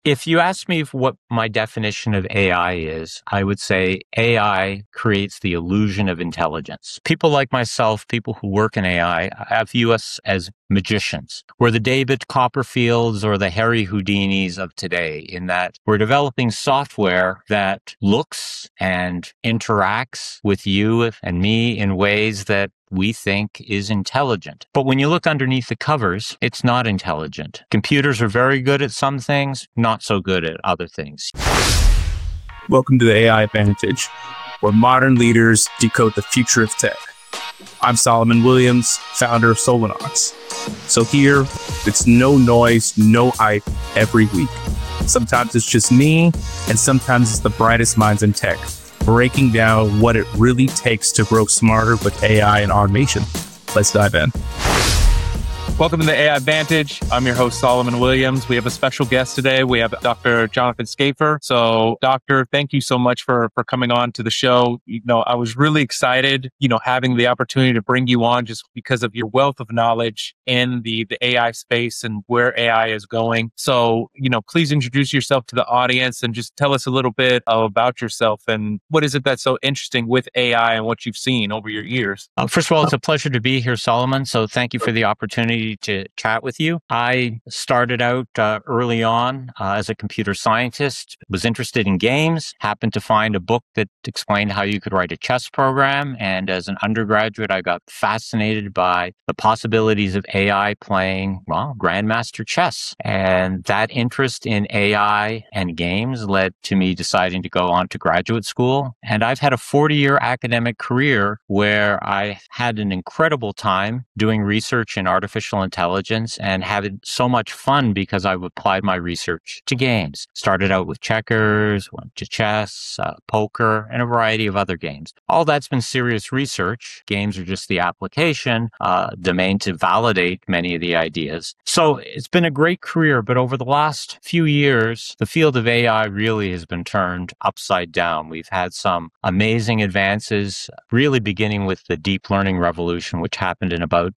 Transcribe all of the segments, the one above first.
If you ask me what my definition of AI is, I would say AI creates the illusion of intelligence. People like myself, people who work in AI, I view us as magicians. We're the David Copperfields or the Harry Houdinis of today, in that we're developing software that looks and interacts with you and me in ways that we think is intelligent. But when you look underneath the covers, it's not intelligent. Computers are very good at some things, not so good at other things. Welcome to the AI Advantage, where modern leaders decode the future of tech. I'm Solomon Williams, founder of Solanox. So here, it's no noise, no hype every week. Sometimes it's just me, and sometimes it's the brightest minds in tech, breaking down what it really takes to grow smarter with AI and automation. Let's dive in. Welcome to the AI Advantage. I'm your host, Solomon Williams. We have a special guest today. We have Dr. Jonathan Schafer. So, Doctor, thank you so much for coming on to the show. I was really excited, having the opportunity to bring you on just because of your wealth of knowledge in the AI space and where AI is going. So, please introduce yourself to the audience and just tell us a little bit about yourself and what is it that's so interesting with AI and what you've seen over your years. First of all, it's a pleasure to be here, Solomon. So thank you for the opportunity to chat with you. I started out early on as a computer scientist, was interested in games, happened to find a book that explained how you could write a chess program. And as an undergraduate, I got fascinated by the possibilities of AI playing, grandmaster chess. And that interest in AI and games led to me deciding to go on to graduate school. And I've had a 40-year academic career where I had an incredible time doing research in artificial intelligence and having so much fun because I've applied my research to games. Started out with checkers, went to chess, poker, and a variety of other games. All that's been serious research. Games are just the application, domain to validate many of the ideas. So it's been a great career, but over the last few years, the field of AI really has been turned upside down. We've had some amazing advances, really beginning with the deep learning revolution, which happened in about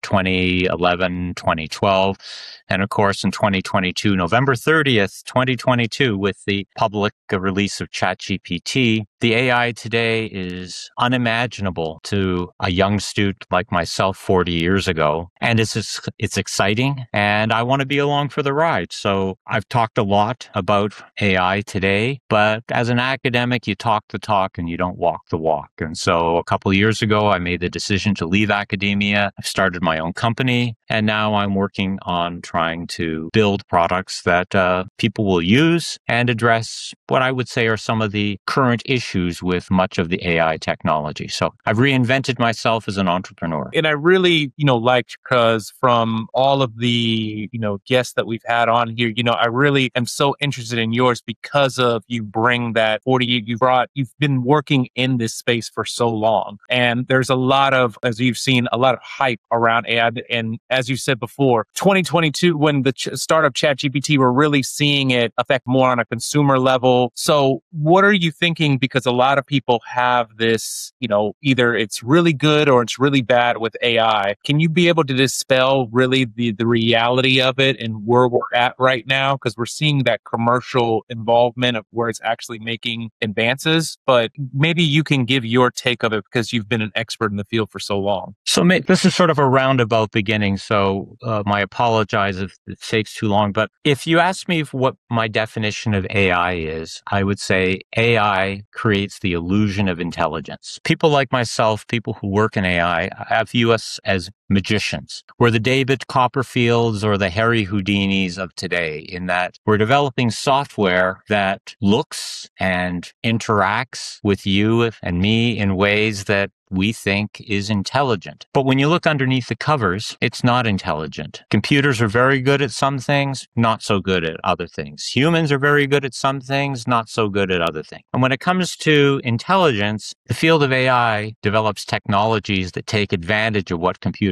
2011, 2012. And of course, in 2022, November 30th, 2022, with the public release of ChatGPT, the AI today is unimaginable to a young student like myself 40 years ago. And it's exciting, and I want to be along for the ride. So I've talked a lot about AI today, but as an academic, you talk the talk and you don't walk the walk. And so a couple of years ago, I made the decision to leave academia. I've started my own company, and now I'm working on trying to build products that people will use and address what I would say are some of the current issues with much of the AI technology. So I've reinvented myself as an entrepreneur. And I really, liked because from all of the, guests that we've had on here, I really am so interested in yours because of you bring that 40, you've been working in this space for so long. And there's a lot of, as you've seen, a lot of hype around AI. And as you said before, 2022, when the start of ChatGPT, we're really seeing it affect more on a consumer level. So what are you thinking? Because a lot of people have this, either it's really good or it's really bad with AI. Can you be able to dispel really the reality of it and where we're at right now? Because we're seeing that commercial involvement of where it's actually making advances, but maybe you can give your take of it because you've been an expert in the field for so long. So this is sort of a roundabout beginning, so my apologize if it takes too long. But if you ask me what my definition of AI is, I would say AI creates the illusion of intelligence. People like myself, people who work in AI, I view us as magicians. We're the David Copperfields or the Harry Houdinis of today, in that we're developing software that looks and interacts with you and me in ways that we think is intelligent. But when you look underneath the covers, it's not intelligent. Computers are very good at some things, not so good at other things. Humans are very good at some things, not so good at other things. And when it comes to intelligence, the field of AI develops technologies that take advantage of what computers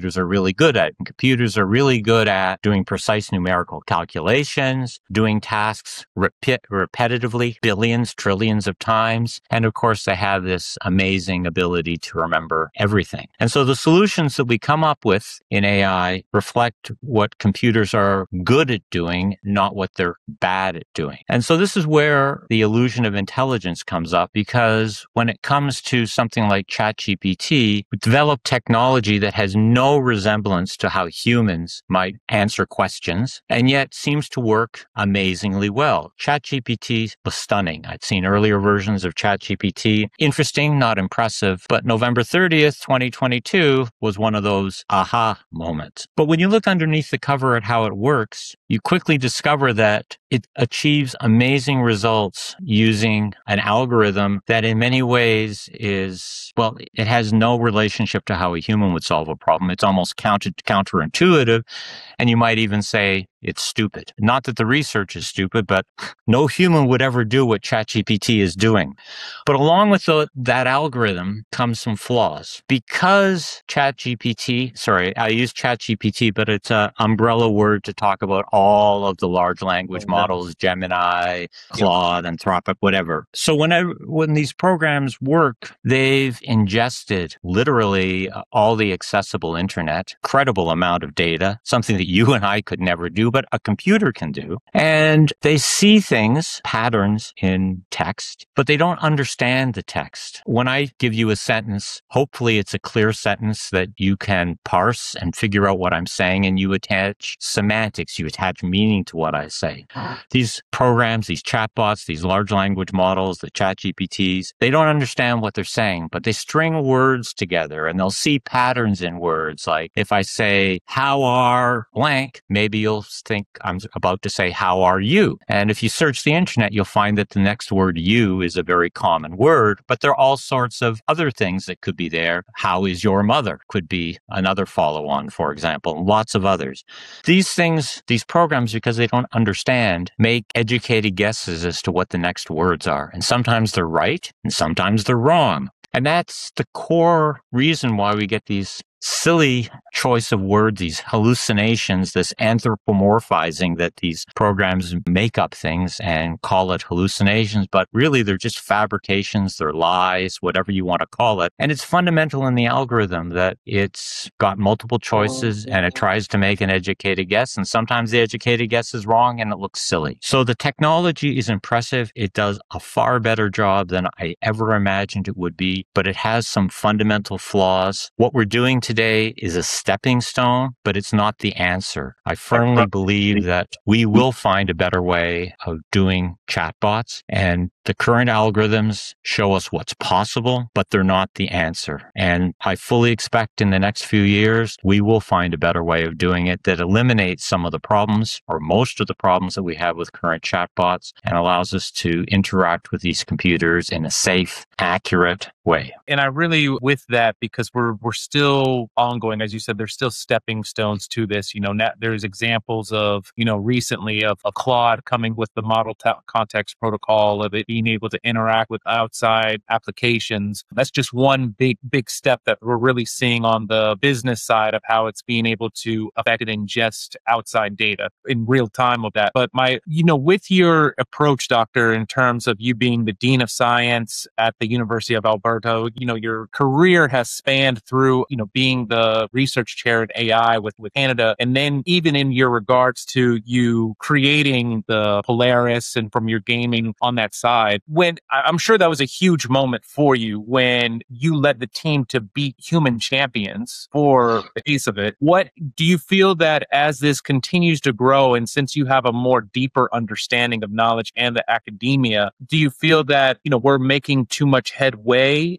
computers are really good at. And computers are really good at doing precise numerical calculations, doing tasks repetitively, billions, trillions of times. And of course, they have this amazing ability to remember everything. And so the solutions that we come up with in AI reflect what computers are good at doing, not what they're bad at doing. And so this is where the illusion of intelligence comes up, because when it comes to something like ChatGPT, we developed technology that has no resemblance to how humans might answer questions, and yet seems to work amazingly well. ChatGPT was stunning. I'd seen earlier versions of ChatGPT. Interesting, not impressive, but November 30th, 2022 was one of those aha moments. But when you look underneath the cover at how it works, you quickly discover that it achieves amazing results using an algorithm that in many ways is, well, it has no relationship to how a human would solve a problem. It's almost counterintuitive. And you might even say it's stupid. Not that the research is stupid, but no human would ever do what ChatGPT is doing. But along with that algorithm comes some flaws. Because ChatGPT, sorry, I use ChatGPT, but it's an umbrella word to talk about all of the large language models, Gemini, Claude, Anthropic, whatever. So when these programs work, they've ingested literally all the accessible internet, credible amount of data, something that you and I could never do, but a computer can do. And they see things, patterns in text, but they don't understand the text. When I give you a sentence, hopefully it's a clear sentence that you can parse and figure out what I'm saying, and you attach semantics, you attach meaning to what I say. These programs, these chatbots, these large language models, the ChatGPTs, they don't understand what they're saying, but they string words together and they'll see patterns in words. Like if I say, how are blank, maybe you'll think I'm about to say, how are you? And if you search the internet, you'll find that the next word you is a very common word, but there are all sorts of other things that could be there. How is your mother? Could be another follow-on, for example, lots of others. These things, these programs, because they don't understand, make educated guesses as to what the next words are. And sometimes they're right, and sometimes they're wrong. And that's the core reason why we get these silly choice of words, these hallucinations, this anthropomorphizing that these programs make up things and call it hallucinations, but really they're just fabrications, they're lies, whatever you want to call it. And it's fundamental in the algorithm that it's got multiple choices and it tries to make an educated guess. And sometimes the educated guess is wrong and it looks silly. So the technology is impressive. It does a far better job than I ever imagined it would be, but it has some fundamental flaws. What we're doing today is a stepping stone, but it's not the answer. I firmly believe that we will find a better way of doing chatbots, and the current algorithms show us what's possible, but they're not the answer. And I fully expect in the next few years, we will find a better way of doing it that eliminates some of the problems or most of the problems that we have with current chatbots and allows us to interact with these computers in a safe, accurate way. And I really, with that, because we're still ongoing, as you said, there's still stepping stones to this. You know, there's examples of, recently of a Claude coming with the model context protocol, of it being able to interact with outside applications. That's just one big step that we're really seeing on the business side of how it's being able to affect and ingest outside data in real time of that. But with your approach, Doctor, in terms of you being the Dean of Science at the University of Alberta, your career has spanned through, being the research chair at AI with Canada. And then even in your regards to you creating the Polaris and from your gaming on that side, when I'm sure that was a huge moment for you when you led the team to beat human champions for the piece of it. What do you feel that as this continues to grow, and since you have a more deeper understanding of knowledge and the academia, do you feel that, we're making too much headway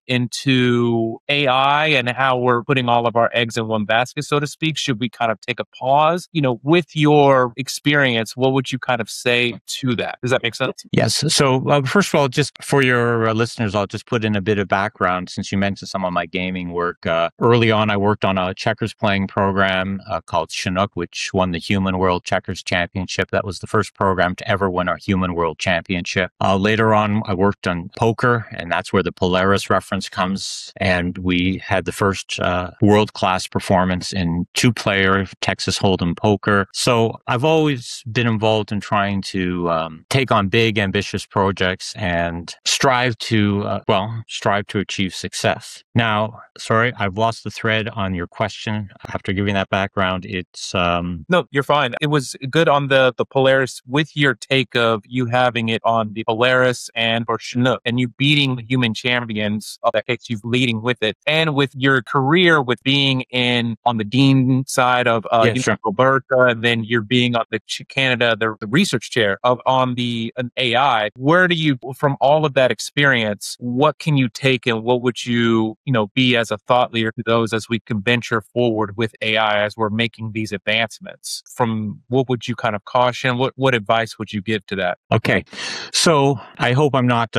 into AI and how we're putting all of our eggs in one basket, so to speak? Should we kind of take a pause? With your experience, what would you kind of say to that? Does that make sense? Yes. So first of all, just for your listeners, I'll just put in a bit of background since you mentioned some of my gaming work. Early on, I worked on a checkers playing program called Chinook, which won the Human World Checkers Championship. That was the first program to ever win our Human World Championship. Later on, I worked on poker, and that's where the Polaris reference comes. And we had the first world-class performance in two-player Texas Hold'em poker. So I've always been involved in trying to take on big, ambitious projects and strive to achieve success. Now, sorry, I've lost the thread on your question. After giving that background, it's No, you're fine. It was good on the Polaris with your take of you having it on the Polaris and for Chinook and you beating the human champions of that case, you leading with it. And with your career with being on the Dean side of sure. Alberta, and then you're being on the Canada, the research chair on an AI. Where do you, from all of that experience, what can you take and what would you be as a thought leader to those as we can venture forward with AI as we're making these advancements? From what would you kind of caution? What advice would you give to that? Okay. So I hope I'm not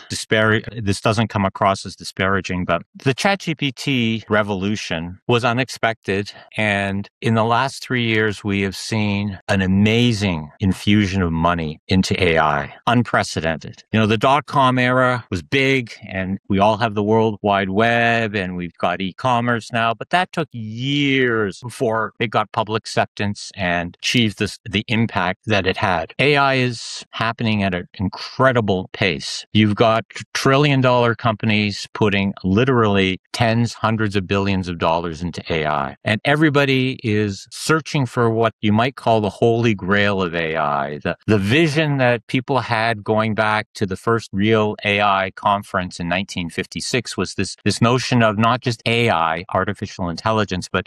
this doesn't come across as disparaging, but the ChatGPT revolution was unexpected. And in the last 3 years, we have seen an amazing infusion of money into AI. Unprecedented. The dot-com era was big and we all have the World Wide Web and we've got e-commerce now, but that took years before it got public acceptance and achieved the impact that it had. AI is happening at an incredible pace. You've got trillion-dollar companies putting literally tens, hundreds of billions of dollars into AI. And everybody is searching for what you might call the holy grail of AI. The vision that people had going back to the first real AI conference in 1956 was this notion of not just AI, artificial intelligence, but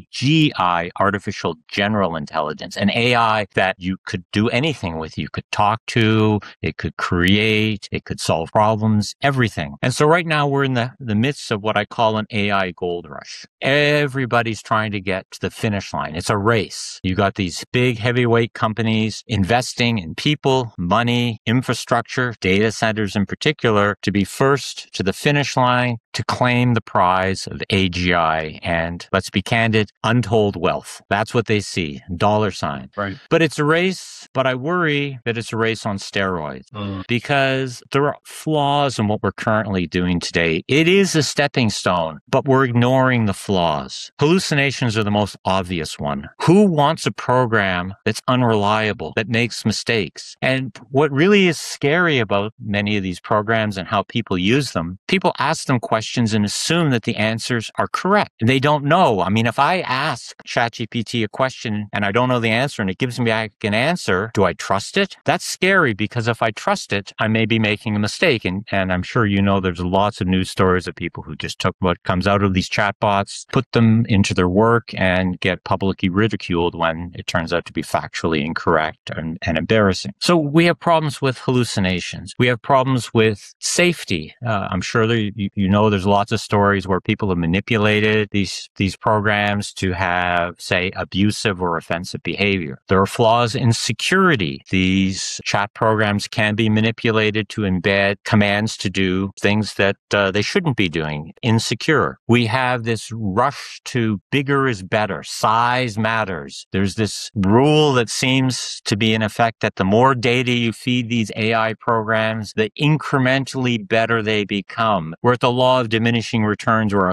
AGI, artificial general intelligence, an AI that you could do anything with. You could talk to, it could create, it could solve problems, everything. And so right now we're in the midst of what I call an AI gold rush. Everybody's trying to get to the finish line. It's a race. You got these big heavyweight companies investing in people, money, infrastructure, data centers in particular, to be first to the finish line, to claim the prize of AGI. And let's be candid, untold wealth. That's what they see, dollar sign. Right. But it's a race, but I worry that it's a race on steroids because there are flaws in what we're currently doing today. It is a stepping stone, but we're ignoring the flaws. Hallucinations are the most obvious one. Who wants a program that's unreliable, that makes mistakes? And what really is scary about many of these programs and how people use them, people ask them questions and assume that the answers are correct. And they don't know. I mean, if I ask ChatGPT a question and I don't know the answer and it gives me back an answer, do I trust it? That's scary because if I trust it, I may be making a mistake. And I'm sure there's lots of news stories of people who just took what comes out of these chatbots, put them into their work and get publicly ridiculed when it turns out to be factually incorrect and embarrassing. So we have problems with hallucinations. We have problems with safety. I'm sure there's lots of stories where people have manipulated these programs to have, say, abusive or offensive behavior. There are flaws in security. These chat programs can be manipulated to embed commands to do things that they shouldn't be doing, insecure. We have this rush to bigger is better. Size matters. There's this rule that seems to be in effect that the more data you feed these AI programs, the incrementally better they become. We're at the law of diminishing returns where a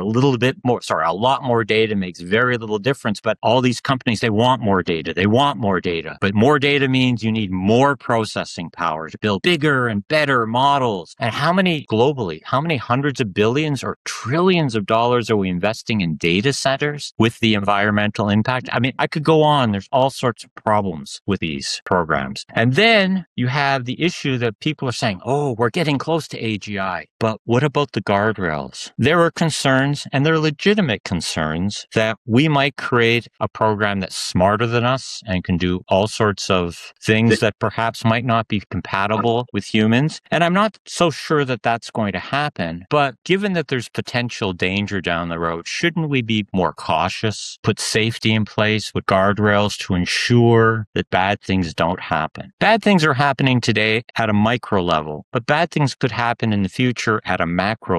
lot more data makes very little difference, but all these companies, they want more data. They want more data. But more data means you need more processing power to build bigger and better models. And how many hundreds of billions or trillions of dollars are we investing in data centers with the environmental impact? I mean, I could go on. There's all sorts of problems with these programs. And then you have the issue that people are saying, oh, we're getting close to AGI. But what about the guardrails? There are concerns, and they're legitimate concerns, that we might create a program that's smarter than us and can do all sorts of things that perhaps might not be compatible with humans. And I'm not so sure that that's going to happen. But given that there's potential danger down the road, shouldn't we be more cautious, put safety in place with guardrails to ensure that bad things don't happen? Bad things are happening today at a micro level, but bad things could happen in the future at a macro level.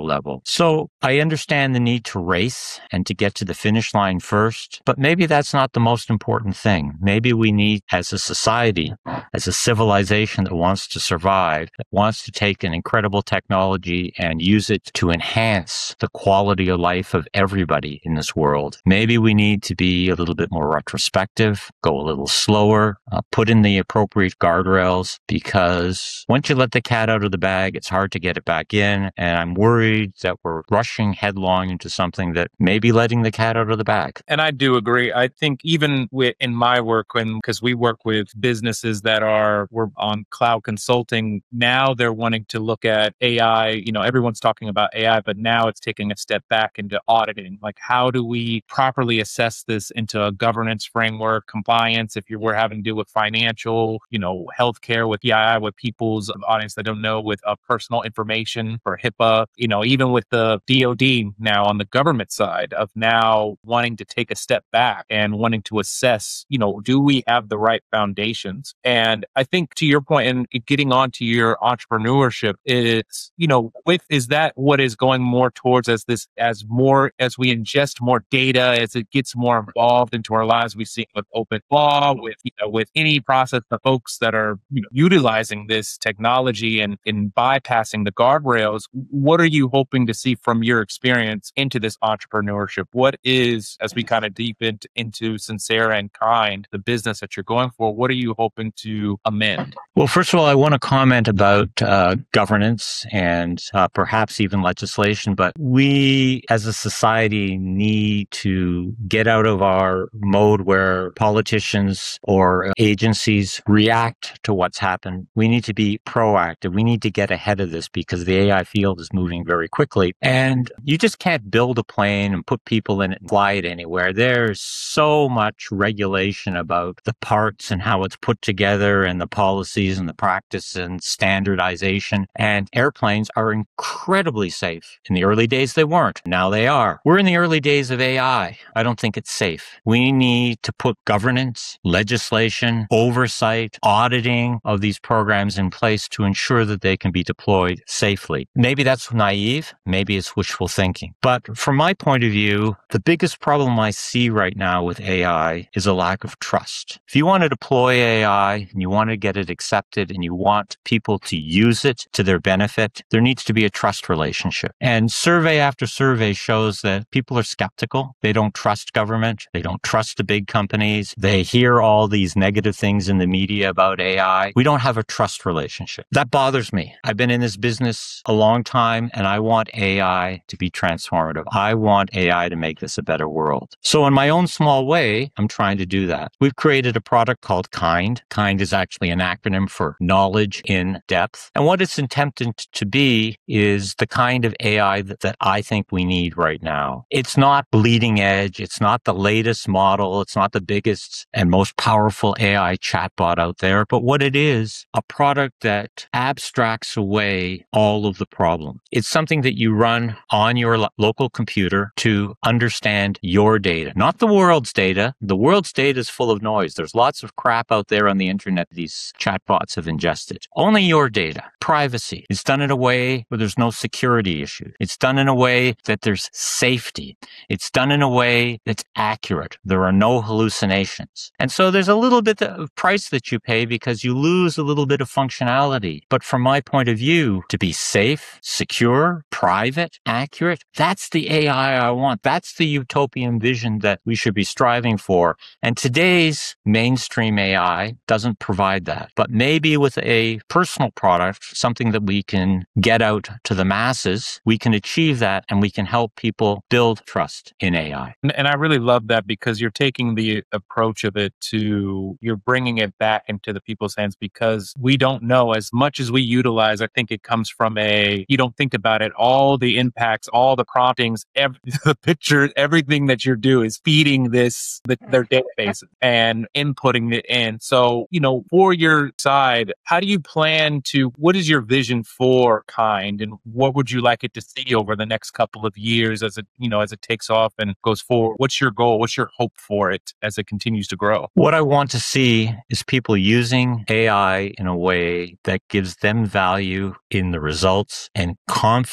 So I understand the need to race and to get to the finish line first, but maybe that's not the most important thing. Maybe we need, as a society, as a civilization that wants to survive, that wants to take an incredible technology and use it to enhance the quality of life of everybody in this world. Maybe we need to be a little bit more retrospective, go a little slower, put in the appropriate guardrails, because once you let the cat out of the bag, it's hard to get it back in. And I'm worried that we're rushing headlong into something that may be letting the cat out of the bag. And I do agree. I think even in my work, because we work with businesses that we're on cloud consulting, now they're wanting to look at AI. Everyone's talking about AI, but now it's taking a step back into auditing. Like, how do we properly assess this into a governance framework, compliance? If we're having to do with financial, healthcare, with PII, with people's audience that don't know, with personal information for HIPAA, even with the DoD now on the government side of now wanting to take a step back and wanting to assess, do we have the right foundations? And I think to your point, and getting on to your entrepreneurship is, is that what is going more towards as we ingest more data, as it gets more involved into our lives? We see with open law, with any process, the folks that are utilizing this technology and bypassing the guardrails. What are you hoping to see from your experience into this entrepreneurship? What is, as we kind of deep into Sincera and Kind, the business that you're going for, what are you hoping to amend? Well, first of all, I want to comment about governance and perhaps even legislation, but we as a society need to get out of our mode where politicians or agencies react to what's happened. We need to be proactive. We need to get ahead of this because the AI field is moving very quickly. And you just can't build a plane and put people in it and fly it anywhere. There's so much regulation about the parts and how it's put together and the policies and the practice and standardization. And airplanes are incredibly safe. In the early days, they weren't. Now they are. We're in the early days of AI. I don't think it's safe. We need to put governance, legislation, oversight, auditing of these programs in place to ensure that they can be deployed safely. Maybe that's naive. Maybe it's wishful thinking. But from my point of view, the biggest problem I see right now with AI is a lack of trust. If you want to deploy AI and you want to get it accepted and you want people to use it to their benefit, there needs to be a trust relationship. And survey after survey shows that people are skeptical. They don't trust government. They don't trust the big companies. They hear all these negative things in the media about AI. We don't have a trust relationship. That bothers me. I've been in this business a long time and I want AI to be transformative. I want AI to make this a better world. So in my own small way, I'm trying to do that. We've created a product called Kind. Kind is actually an acronym for knowledge in depth. And what it's intended to be is the kind of AI that I think we need right now. It's not bleeding edge. It's not the latest model. It's not the biggest and most powerful AI chatbot out there. But what it is, a product that abstracts away all of the problems. It's something that you run on your local computer to understand your data, not the world's data. The world's data is full of noise. There's lots of crap out there on the internet these chatbots have ingested. Only your data. Privacy. It's done in a way where there's no security issue. It's done in a way that there's safety. It's done in a way that's accurate. There are no hallucinations. And so there's a little bit of price that you pay because you lose a little bit of functionality. But from my point of view, to be safe, secure, private, accurate, that's the AI I want. That's the utopian vision that we should be striving for. And today's mainstream AI doesn't provide that. But maybe with a personal product, something that we can get out to the masses, we can achieve that and we can help people build trust in AI. And I really love that because you're taking the approach of it you're bringing it back into the people's hands because we don't know as much as we utilize. I think it comes from you don't think about it, all the impacts, all the promptings, the pictures, everything that you do is feeding their database and inputting it in. So, for your side, how do you plan what is your vision for Kind and what would you like it to see over the next couple of years as it takes off and goes forward? What's your goal? What's your hope for it as it continues to grow? What I want to see is people using AI in a way that gives them value in the results and confidence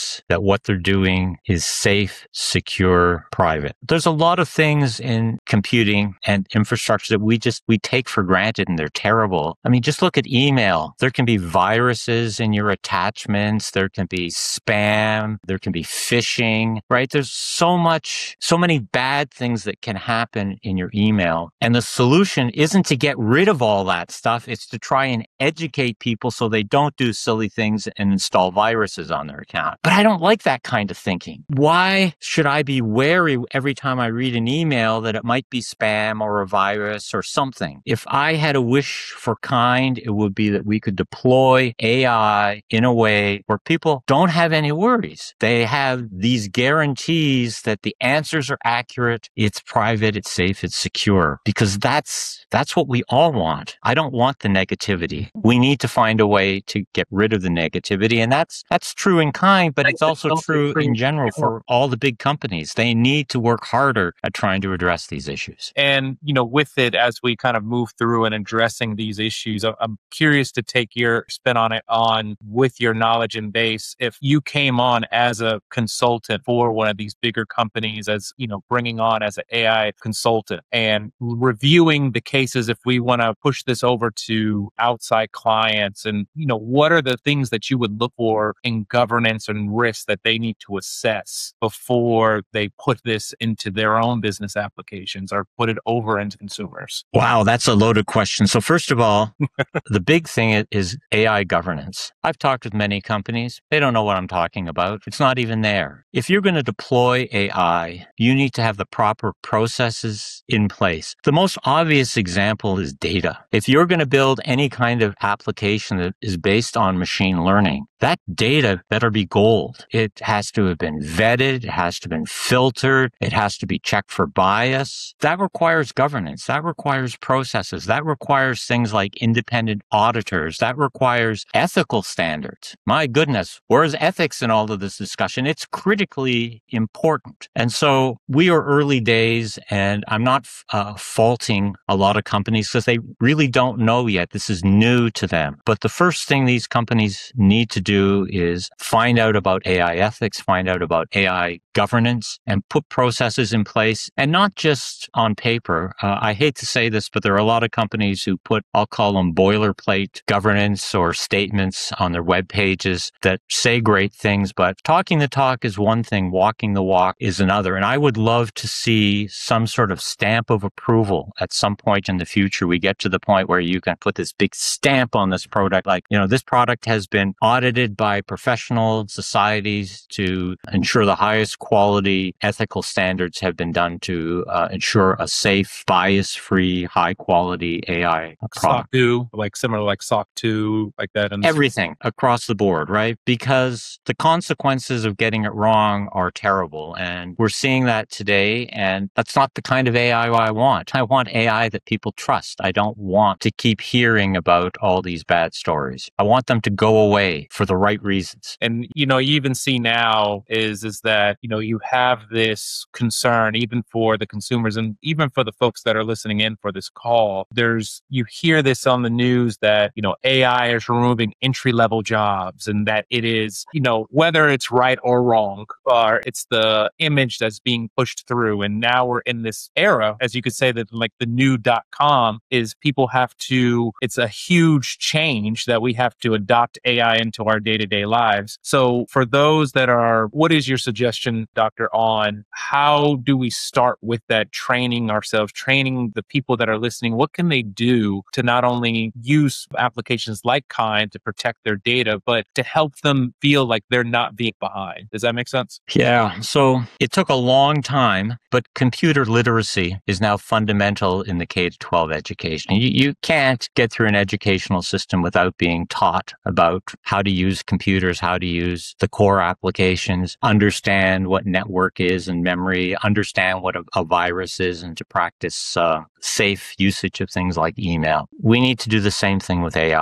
assurance that what they're doing is safe, secure, private. There's a lot of things in computing and infrastructure that we take for granted, and they're terrible. I mean, just look at email. There can be viruses in your attachments. There can be spam. There can be phishing, right? There's so many bad things that can happen in your email. And the solution isn't to get rid of all that stuff. It's to try and educate people so they don't do silly things and install viruses on their account. But I don't like that kind of thinking. Why should I be wary every time I read an email that it might be spam or a virus or something? If I had a wish for kind, it would be that we could deploy AI in a way where people don't have any worries. They have these guarantees that the answers are accurate, it's private, it's safe, it's secure, because that's what we all want. I don't want the negativity. We need to find a way to get rid of the negativity. And that's true in kind, but it's also true in general for all the big companies. They need to work harder at trying to address these issues. And, with it, as we kind of move through and addressing these issues, I'm curious to take your spin on it with your knowledge and base. If you came on as a consultant for one of these bigger companies, as, bringing on as an AI consultant and reviewing the cases, if we want to push this over to outside clients, and, what are the things that you would look for in governance and risks that they need to assess before they put this into their own business applications or put it over into consumers? Wow, that's a loaded question. So first of all, the big thing is AI governance. I've talked with many companies. They don't know what I'm talking about. It's not even there. If you're going to deploy AI, you need to have the proper processes in place. The most obvious example is data. If you're going to build any kind of application that is based on machine learning, that data better be gold. It has to have been vetted. It has to have been filtered. It has to be checked for bias. That requires governance. That requires processes. That requires things like independent auditors. That requires ethical standards. My goodness, where's ethics in all of this discussion? It's critically important. And so we are early days, and I'm not faulting a lot of companies because they really don't know yet. This is new to them. But the first thing these companies need to do is find out about AI ethics, find out about AI governance, and put processes in place, and not just on paper. I hate to say this, but there are a lot of companies who put, I'll call them boilerplate governance or statements on their web pages that say great things, but talking the talk is one thing, walking the walk is another. And I would love to see some sort of stamp of approval at some point in the future. We get to the point where you can put this big stamp on this product, like, this product has been audited by professional societies to ensure the highest quality ethical standards have been done to ensure a safe, bias-free, high-quality AI product. SOC 2, similar like SOC 2, like that. And everything across the board, right? Because the consequences of getting it wrong are terrible. And we're seeing that today. And that's not the kind of AI I want. I want AI that people trust. I don't want to keep hearing about all these bad stories. I want them to go away for the right reasons. And, you even see now is that, you have this concern, even for the consumers and even for the folks that are listening in for this call. You hear this on the news that, AI is removing entry-level jobs, and that it is, whether it's right or wrong, or it's the image that's being pushed through. And now we're in this era, as you could say, that like the new .com is people have to, it's a huge change that we have to adopt AI into our day-to-day lives. So for those that are, what is your suggestion, Doctor, on how do we start with that, training ourselves, training the people that are listening? What can they do to not only use applications like Kind to protect their data, but to help them feel like they're not being behind? Does that make sense? Yeah. So it took a long time, but computer literacy is now fundamental in the K-12 education. You can't get through an educational system without being taught about how to use computers, how to use the core applications, understand what network is and memory, understand what a virus is, and to practice safe usage of things like email. We need to do the same thing with AI.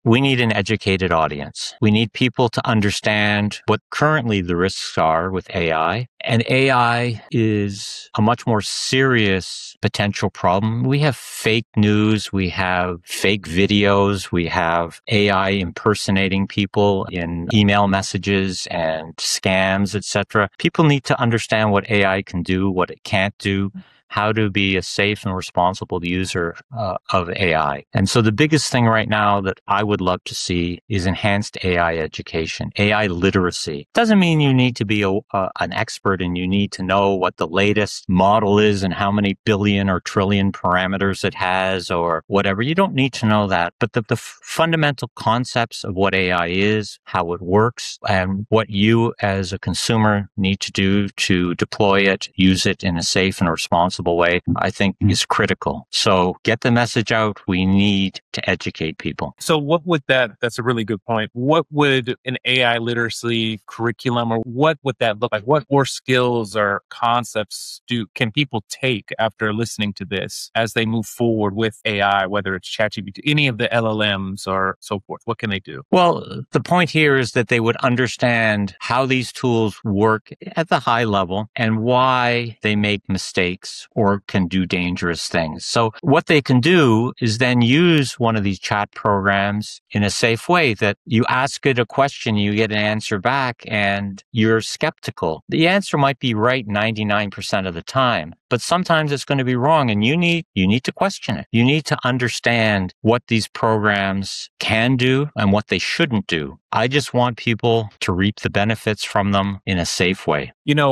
We need an educated audience. We need people to understand what currently the risks are with AI. And AI is a much more serious potential problem. We have fake news. We have fake videos. We have AI impersonating people in email messages and scams, etc. People need to understand what AI can do, what it can't do, how to be a safe and responsible user of AI. And so the biggest thing right now that I would love to see is enhanced AI education, AI literacy. Doesn't mean you need to be an expert and you need to know what the latest model is and how many billion or trillion parameters it has or whatever. You don't need to know that. But the fundamental concepts of what AI is, how it works, and what you as a consumer need to do to deploy it, use it in a safe and responsible way, I think is critical. So get the message out. We need to educate people. So what would that's a really good point. What would an AI literacy curriculum, or what would that look like? What more skills or concepts can people take after listening to this as they move forward with AI, whether it's ChatGPT, any of the LLMs or so forth? What can they do? Well, the point here is that they would understand how these tools work at the high level and why they make mistakes or can do dangerous things. So what they can do is then use one of these chat programs in a safe way, that you ask it a question, you get an answer back, and you're skeptical. The answer might be right 99% of the time, but sometimes it's going to be wrong, and you need to question it. You need to understand what these programs can do and what they shouldn't do. I just want people to reap the benefits from them in a safe way.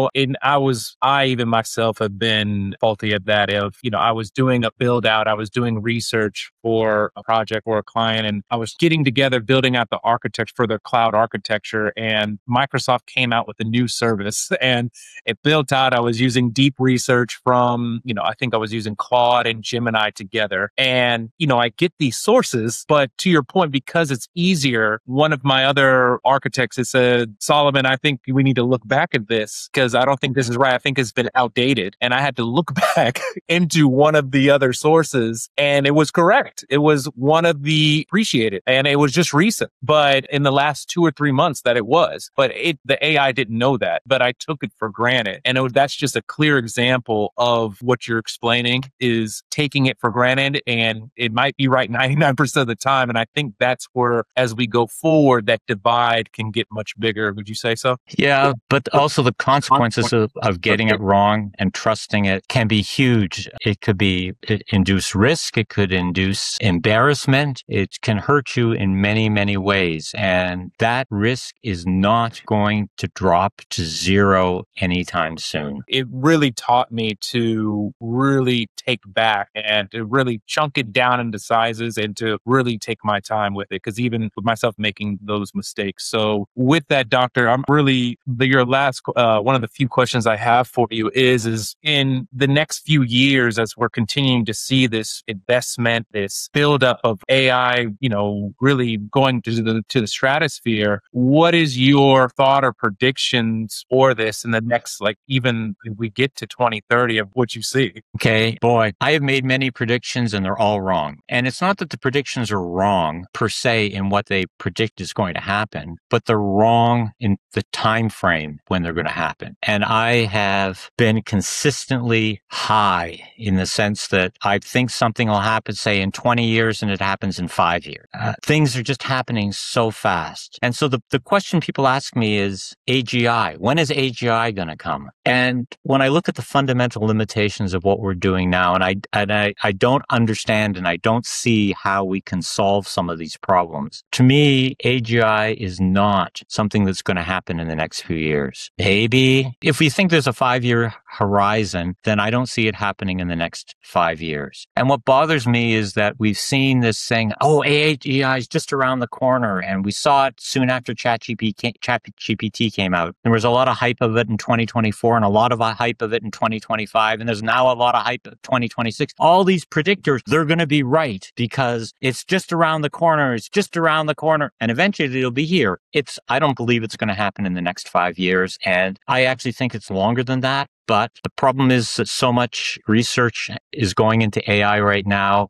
I even myself have been faulty at that. I was doing a build out, I was doing research for a project or a client, and I was getting together, building out the architecture for the cloud architecture, and Microsoft came out with a new service and it built out. I was using deep research from, I think I was using Claude and Gemini together. And, I get these sources, but to your point, because it's easier, one of my other architects has said, Solomon, I think we need to look back at this because I don't think this is right. I think it's been outdated. And I had to look back into one of the other sources and it was correct. It was one of the appreciated and it was just recent, but in the last 2 or 3 months that it was, but the AI didn't know that, but I took it for granted. And that's just a clear example of what you're explaining is taking it for granted, and it might be right 99% of the time. And I think that's where, as we go forward, that divide can get much bigger. Would you say so? Yeah, but also the consequences of getting it wrong and trusting it can be huge. It could induce risk. It could induce embarrassment. It can hurt you in many, many ways. And that risk is not going to drop to zero anytime soon. It really taught me to really take back and to really chunk it down into sizes and to really take my time with it. Because even with myself making those mistakes. So with that, Doctor, I'm really your last one of the few questions I have for you is in the next few years, as we're continuing to see this investment, this buildup of AI, really going to the stratosphere, what is your thought or predictions for this in the next, even if we get to 2030 of what you see? Okay, boy, I have made many predictions and they're all wrong. And it's not that the predictions are wrong per se in what they predict is going to happen, but they're wrong in the time frame when they're going to happen. And I have been consistently high in the sense that I think something will happen, say, in 20 years and it happens in 5 years. Things are just happening so fast. And so the question people ask me is AGI. When is AGI going to come? And when I look at the fundamental limitations of what we're doing now, and I don't understand and I don't see how we can solve some of these problems. To me, AGI is not something that's going to happen in the next few years. Maybe if we think there's a 5-year horizon, then I don't see it happening in the next 5 years. And what bothers me is that we've seen this thing, AGI is just around the corner. And we saw it soon after ChatGPT came out. There was a lot of hype of it in 2024 and a lot of hype of it in 2025. And there's now a lot of hype of 2026. All these predictors, they're going to be right because it's just around the corner. It's just around the corner. And eventually it'll be here. I don't believe it's going to happen in the next 5 years. And I actually think it's longer than that. But the problem is that so much research is going into AI right now.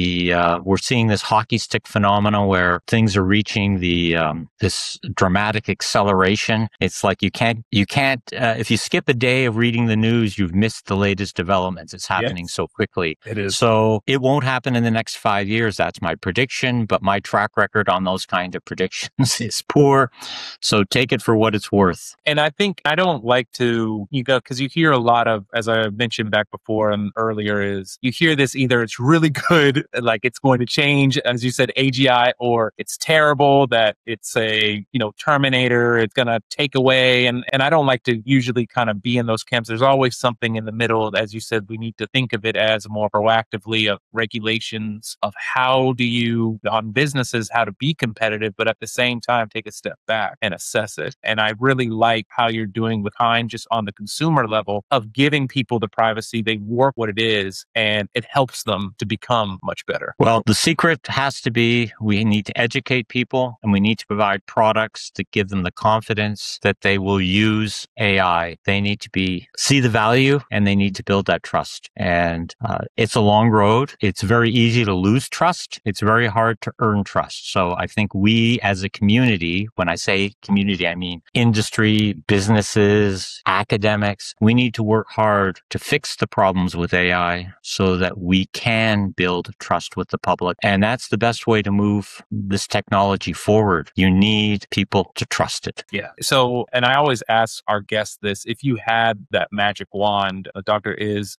We're seeing this hockey stick phenomenon where things are reaching this dramatic acceleration. It's like you can't. If you skip a day of reading the news, you've missed the latest developments. It's happening so quickly. It is. So it won't happen in the next 5 years. That's my prediction. But my track record on those kind of predictions is poor. So take it for what it's worth. And I think I don't like to, because you hear a lot of, as I mentioned back before and earlier, is you hear this either it's really good, like it's going to change, as you said, AGI, or it's terrible, that it's a, Terminator, it's going to take away. And I don't like to usually kind of be in those camps. There's always something in the middle. As you said, we need to think of it as more proactively of regulations of how do you, on businesses, how to be competitive, but at the same time, take a step back and assess it. And I really like how you're doing with Kind, just on the consumer level of giving people the privacy. They work what it is, and it helps them to become much better. Well, the secret has to be we need to educate people, and we need to provide products that give them the confidence that they will use AI. They need to see the value, and they need to build that trust. And it's a long road. It's very easy to lose trust. It's very hard to earn trust. So I think we as a community, when I say community, I mean industry, businesses, academics, we need to work hard to fix the problems with AI so that we can build trust with the public. And that's the best way to move this technology forward. You need people to trust it. Yeah. So, and I always ask our guests this, if you had that magic wand, Doctor,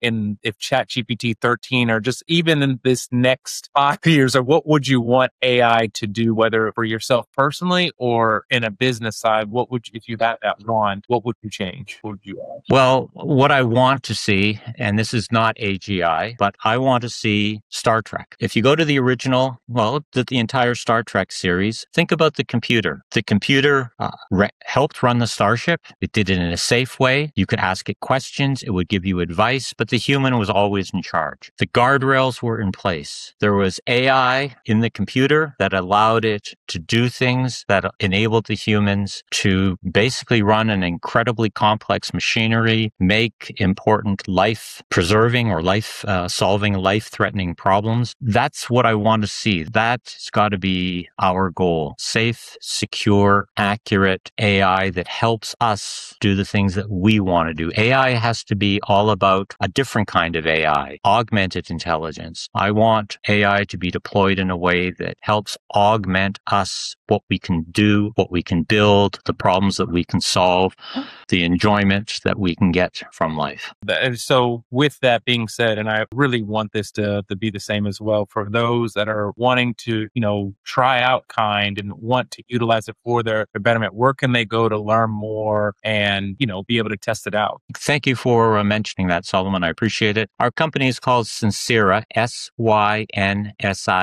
if ChatGPT 13 or just even in this next 5 years, or what would you want AI to do, whether for yourself personally or in a business side, if you had that wand, what would you change? What would you add? Well, what I want to see, and this is not AGI, but I want to see Star Trek. If you go to the original, the entire Star Trek series, think about the computer. The computer helped run the starship. It did it in a safe way. You could ask it questions. It would give you advice, but the human was always in charge. The guardrails were in place. There was AI in the computer that allowed it to do things that enabled the humans to basically run an incredibly complex machinery, make important life-preserving or life-solving, life-threatening problems. That's what I want to see. That's got to be our goal. Safe, secure, accurate AI that helps us do the things that we want to do. AI has to be all about a different kind of AI, augmented intelligence. I want AI to be deployed in a way that helps augment us, what we can do, what we can build, the problems that we can solve, the enjoyment that we can get from life. So with that being said, and I really want this to be the same as well for those that are wanting to, try out Kind and want to utilize it for their betterment, where can they go to learn more and, be able to test it out? Thank you for mentioning that, Solomon. I appreciate it. Our company is called Synsira, Synsira,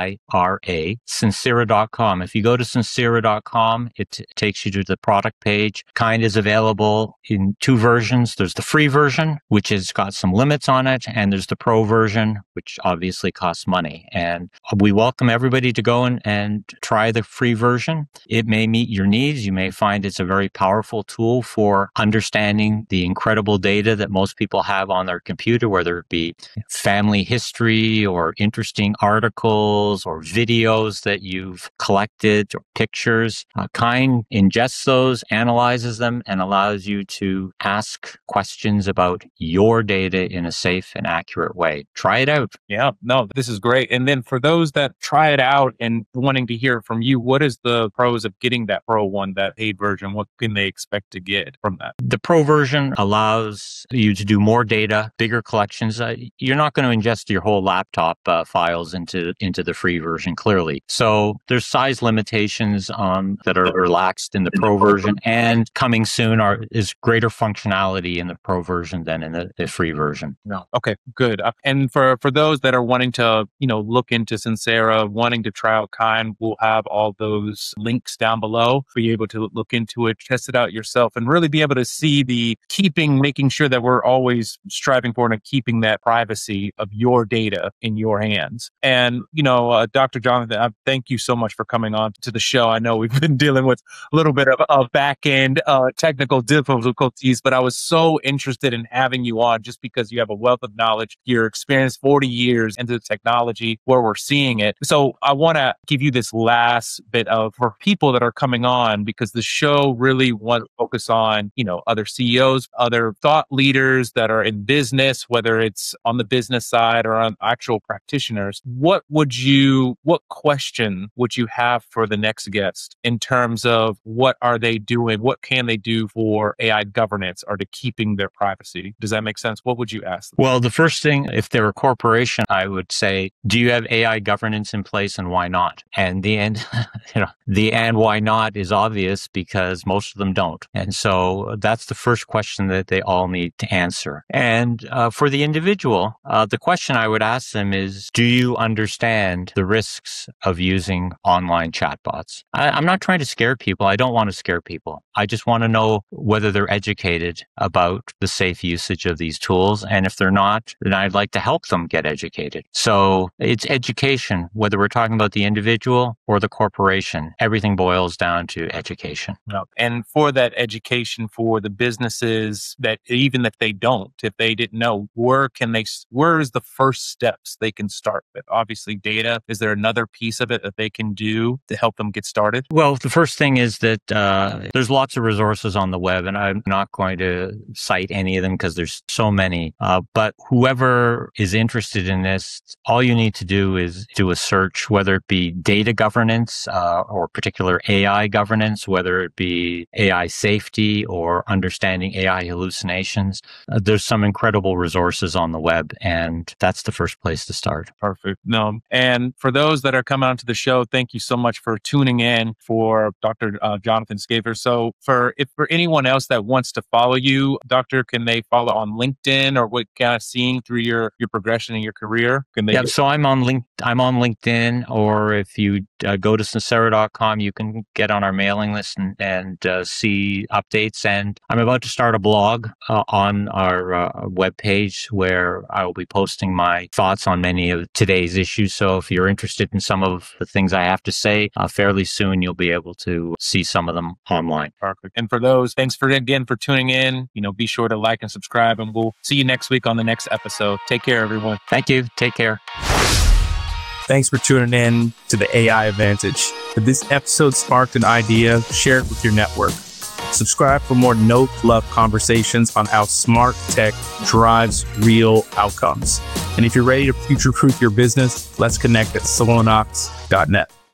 Synsira.com. If you go to Synsira.com, it takes you to the product page. Kind is available in 2 versions. There's the free version, which has got some limits on it, and there's the pro version, which obviously costs money. And we welcome everybody to go and try the free version. It may meet your needs. You may find it's a very powerful tool for understanding the incredible data that most people have on their computer, whether it be family history or interesting articles or videos that you've collected or pictures. Kind ingests those, analyzes them, and allows you to ask questions about your data in a safe and accurate way. Try it out. Yeah, no, this is great. And then for those that try it out and wanting to hear from you, what is the pros of getting that pro one, that paid version? What can they expect to get from that? The pro version allows you to do more data, bigger collections. You're not going to ingest your whole laptop files into the free version, clearly. So there's size limitations that are relaxed in the pro version, and coming soon is greater functionality in the pro version than in the free version. No. Okay, good. And for those that are wanting to, look into Synsira, wanting to try out Kind, we'll have all those links down below for you able to look into it, test it out yourself, and really be able to see making sure that we're always striving for and keeping that privacy of your data in your hands. And, Dr. Jonathan, thank you so much for coming on to the show. I know we've been dealing with a little bit of back end technical difficulties, but I was so interested interested in having you on just because you have a wealth of knowledge. Your experience 40 years into the technology where we're seeing it. So I want to give you this last bit of for people that are coming on, because the show really wants to focus on, other CEOs, other thought leaders that are in business, whether it's on the business side or on actual practitioners. What question would you have for the next guest in terms of what are they doing? What can they do for AI governance or to keeping their privacy? Does that make sense? What would you ask them? Well, the first thing, if they're a corporation, I would say, do you have AI governance in place and why not? And the and why not is obvious because most of them don't. And so that's the first question that they all need to answer. And for the individual, the question I would ask them is, do you understand the risks of using online chatbots? I'm not trying to scare people. I don't want to scare people. I just want to know whether they're educated about the safe usage of these tools. And if they're not, then I'd like to help them get educated. So it's education, whether we're talking about the individual or the corporation. Everything boils down to education. And for that education for the businesses that even if they don't, if they didn't know, where is the first steps they can start with? Obviously data. Is there another piece of it that they can do to help them get started? Well, the first thing is that there's lots of resources on the web, and I'm not going to cite any of them because there's so many. But whoever is interested in this, all you need to do is do a search, whether it be data governance or particular AI governance, whether it be AI safety or understanding AI hallucinations. There's some incredible resources on the web, and that's the first place to start. Perfect. No. And for those that are coming onto the show, thank you so much for tuning in for Dr. Jonathan Schafer. So for anyone else that wants to follow you, Doctor, can they follow on LinkedIn or what kind of seeing through your progression in your career? So I'm on LinkedIn, or if you go to Sincera.com, you can get on our mailing list and see updates. And I'm about to start a blog on our webpage where I will be posting my thoughts on many of today's issues. So if you're interested in some of the things I have to say, fairly soon you'll be able to see some of them online. Perfect. And for those, thanks again for tuning in. Be sure to like and subscribe, and we'll see you next week on the next episode. Take care, everyone. Thank you. Take care. Thanks for tuning in to the AI Advantage. If this episode sparked an idea, share it with your network. Subscribe for more no-fluff conversations on how smart tech drives real outcomes. And if you're ready to future-proof your business, let's connect at Solonox.net.